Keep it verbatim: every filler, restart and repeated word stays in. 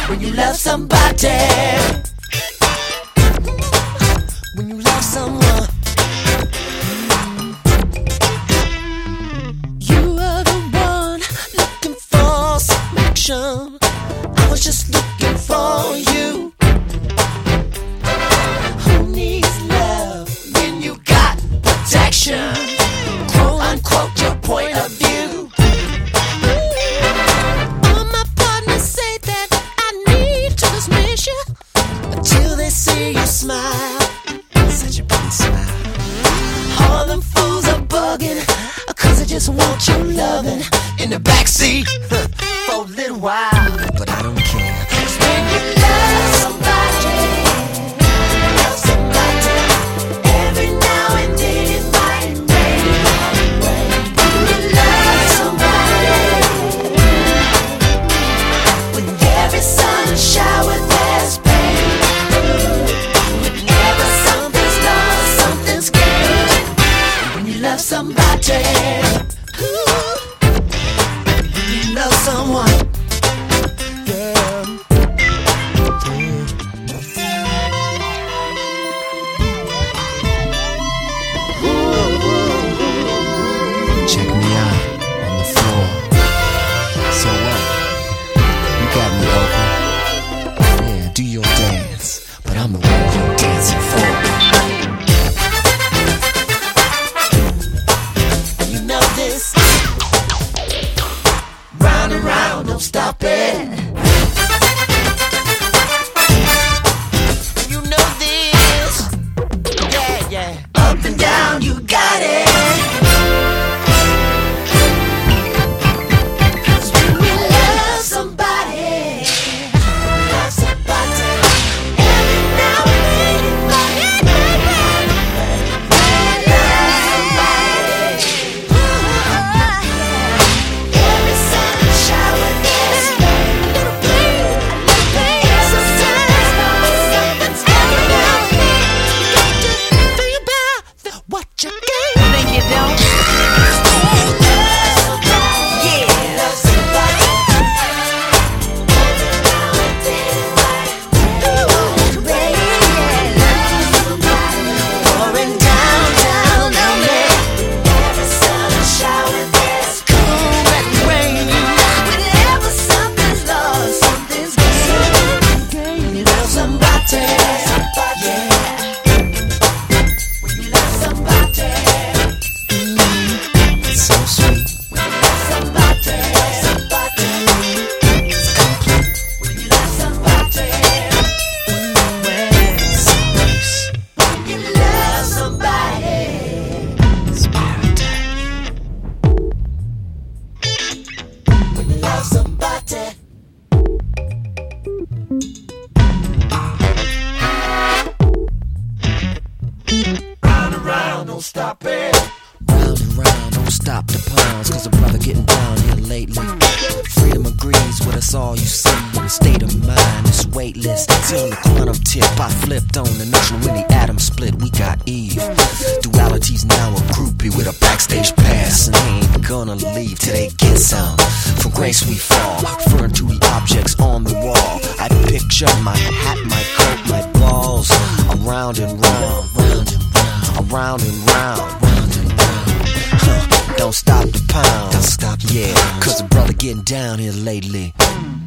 when you love somebody. When you love someone, you are the one looking for some action. I was just looking for you. Who needs love when you got protection? Quote unquote your point of view. All my partners say that I need to dismiss you until they see you smile. Such a pretty smile. All them fools are bugging, cause I just want your loving in the backseat for a little while. But I don't care. Cause when you love somebody, love somebody, every now and then it might rain. When you love somebody, when every sun shower there's pain. Whenever something's lost, something's gained. When you love somebody, ooh, when you love someone, yeah. Check me out on the floor. So what? You got me open. Yeah, do your dance, but I'm the one you're dancing for. You know this. Round and round, don't stop it. You know this. Yeah, yeah. Up and down, you got it. Cause when you love somebody, love somebody, every now and then it might rain. Love somebody, every sun shower there's rain. Sometimes something's going on. You got to think about the, what you gave. Think you don't? Stop it. Round and round, don't stop the pounds. Cause a brother getting down here lately. Freedom agrees with us all, you see. In a state of mind, it's weightless. See on the quantum tip, I flipped on the notion when the atom split, we got Eve. Duality's now a groupie with a backstage pass. And they ain't gonna leave till they get some. From grace we fall, referring to the objects on the wall. I picture my hat, my coat, my balls. Around and round, round and round. Around and round, round and round. Huh. Don't stop the pound, don't stop, yeah. Cause the brother getting down here lately.